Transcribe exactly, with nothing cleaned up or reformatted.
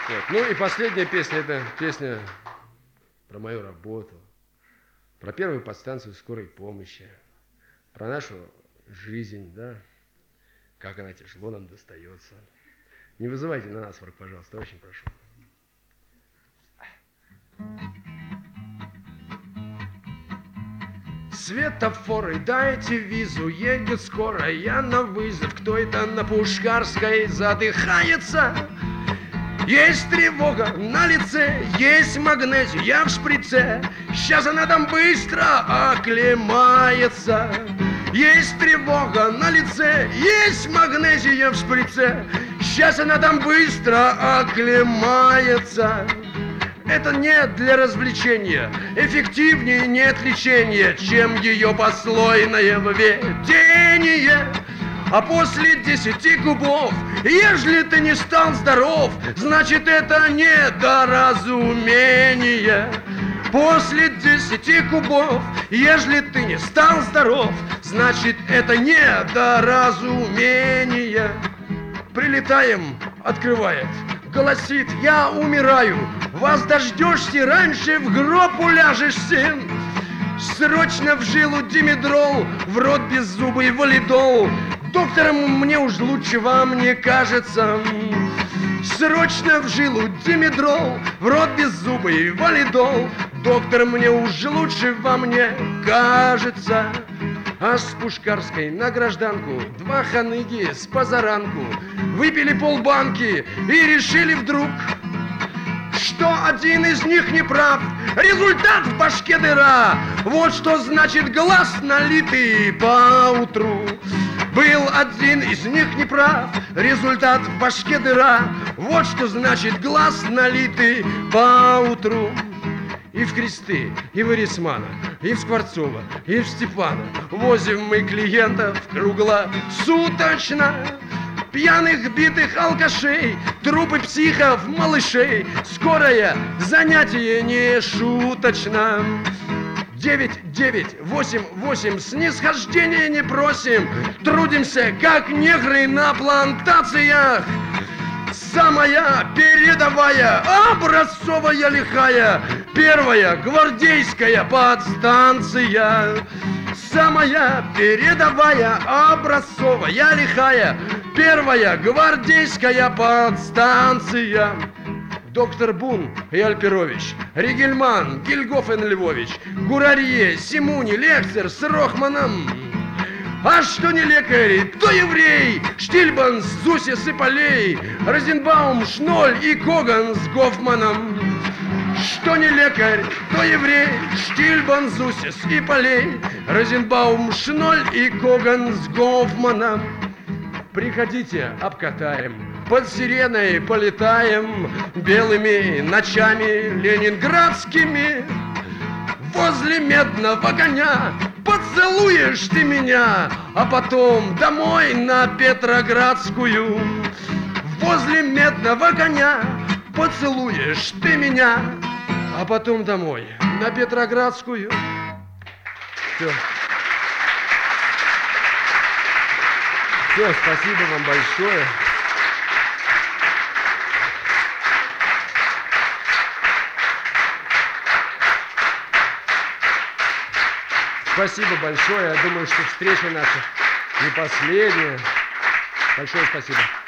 Вот. Ну и последняя песня, это песня про мою работу, про первую подстанцию скорой помощи, про нашу жизнь, да, как она тяжело нам достается. Не вызывайте на насморк, пожалуйста, очень прошу. Светофоры, дайте визу, едет скоро, я на вызов. Кто это на Пушкарской задыхается? Есть тревога на лице, есть магнезия в шприце. Сейчас она там быстро оклемается. Есть тревога на лице, есть магнезия в шприце. Сейчас она там быстро оклемается. Это не для развлечения, эффективнее нет лечения, чем ее послойное введение. А после десяти кубов, ежели ты не стал здоров, значит это недоразумение. После десяти кубов, ежели ты не стал здоров, значит это недоразумение. Прилетаем, открывает, голосит: я умираю, вас дождешься, раньше в гроб уляжешь, сын. Срочно в жилу димедрол, в рот беззубый валидол. Доктором мне уж лучше, вам не кажется? Срочно в жилу димедрол, в рот беззубый валидол. Доктор, мне уж лучше, вам не кажется? А с Пушкарской на гражданку два ханыги с позаранку выпили полбанки и решили вдруг, что один из них не прав. Результат в башке дыра. Вот что значит глаз налитый поутру. Был один из них не прав. Результат в башке дыра. Вот что значит глаз налитый поутру. И в Кресты, и в Эрисмана, и в Скворцова, и в Степана возим мы клиентов круглосуточно. Пьяных, битых алкашей, трупы психов, малышей. Скорое занятие не шуточно. Девять, девять, восемь, восемь, снисхождения не просим. Трудимся, как негры на плантациях. Самая передовая, образцовая, лихая, первая гвардейская подстанция. Самая передовая, образцовая, лихая, первая гвардейская подстанция. Доктор Бун и Альперович, Ригельман, Гильгофен Львович, Гурарье, Симуни, Лехцер с Рохманом. А что не лекарь, то еврей, Штильбан, Зусис и Полей, Розенбаум, Шноль и Коган с Гофманом. Что не лекарь, то еврей, Штильбан, Зусис и Полей, Розенбаум, Шноль и Коган с Гофманом. Приходите, обкатаем, под сиреной полетаем, белыми ночами ленинградскими. Возле медного коня поцелуешь ты меня, а потом домой на Петроградскую. Возле медного коня поцелуешь ты меня, а потом домой на Петроградскую. Все. Все, спасибо вам большое. Спасибо большое. Я думаю, что встреча наша не последняя. Большое спасибо.